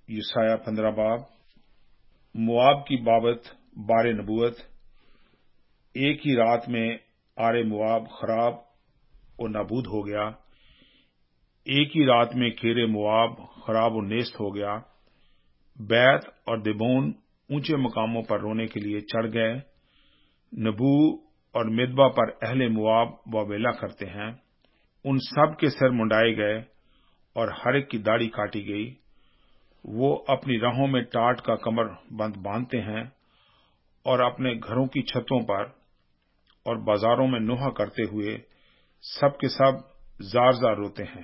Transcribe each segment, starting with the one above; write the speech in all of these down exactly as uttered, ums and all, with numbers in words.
یسایہ پندرہ باب مواب کی بابت بار نبوت۔ ایک ہی رات میں آر مواب خراب و نابود ہو گیا، ایک ہی رات میں کیر مواب خراب و نیست ہو گیا۔ بیت اور دبون اونچے مقاموں پر رونے کے لیے چڑھ گئے، نبو اور مدبا پر اہل مواب واویلا کرتے ہیں۔ ان سب کے سر منڈائے گئے اور ہر ایک کی داڑھی کاٹی گئی۔ وہ اپنی راہوں میں ٹاٹ کا کمر بند باندھتے ہیں اور اپنے گھروں کی چھتوں پر اور بازاروں میں نوحہ کرتے ہوئے سب کے سب زار زار روتے ہیں۔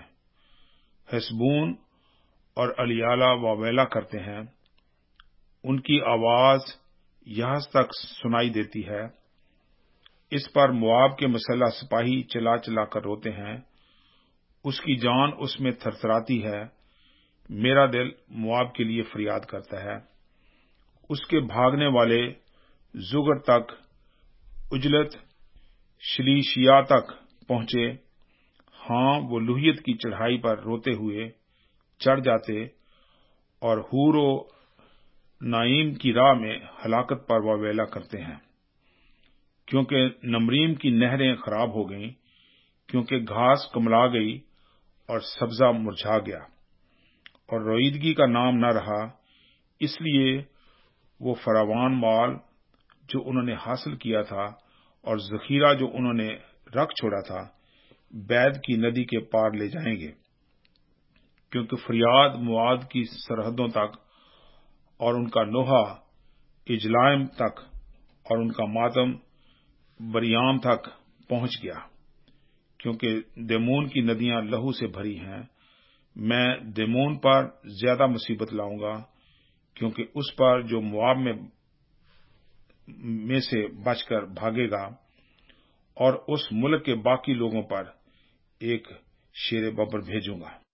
حسبون اور الیالہ واویلا کرتے ہیں، ان کی آواز یہاں تک سنائی دیتی ہے۔ اس پر مواب کے مسلح سپاہی چلا چلا کر روتے ہیں، اس کی جان اس میں تھرتھراتی ہے۔ میرا دل مواب کے لیے فریاد کرتا ہے، اس کے بھاگنے والے زگر تک، اجلت شلیشیا تک پہنچے۔ ہاں، وہ لوہیت کی چڑھائی پر روتے ہوئے چڑھ جاتے اور حور و نائم کی راہ میں ہلاکت پر واویلا کرتے ہیں، کیونکہ نمریم کی نہریں خراب ہو گئیں، کیونکہ گھاس کملا گئی اور سبزہ مرجھا گیا اور رویدگی کا نام نہ رہا۔ اس لیے وہ فراوان مال جو انہوں نے حاصل کیا تھا اور ذخیرہ جو انہوں نے رکھ چھوڑا تھا بید کی ندی کے پار لے جائیں گے، کیونکہ فریاد مواد کی سرحدوں تک اور ان کا نوحہ اجلائم تک اور ان کا ماتم بریام تک پہنچ گیا، کیونکہ دیمون کی ندیاں لہو سے بھری ہیں۔ میں دیمون پر زیادہ مصیبت لاؤں گا، کیونکہ اس پر جو مواب میں میں سے بچ کر بھاگے گا، اور اس ملک کے باقی لوگوں پر ایک شیر ببر بھیجوں گا۔